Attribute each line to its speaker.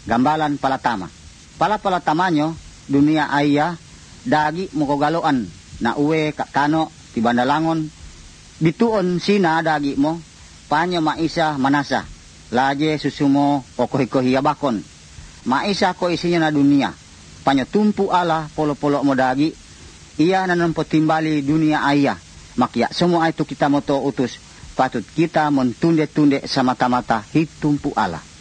Speaker 1: gambalan palatama. Palatamanyo, dunia aya, dagi mukogaloan, na uwe kano, ti bandalangon, bituon sina dagi mo, panyo maisa manasa, laje susumo okohikohiyabakon. Maisa ko isinya na dunia, panyo tumpu ala polo-polo mo dagi, iya nanampo timbali dunia aya, makya semua itu kita moto utus, patut kita mentunde-tunde sa mata-mata hitumpu ala.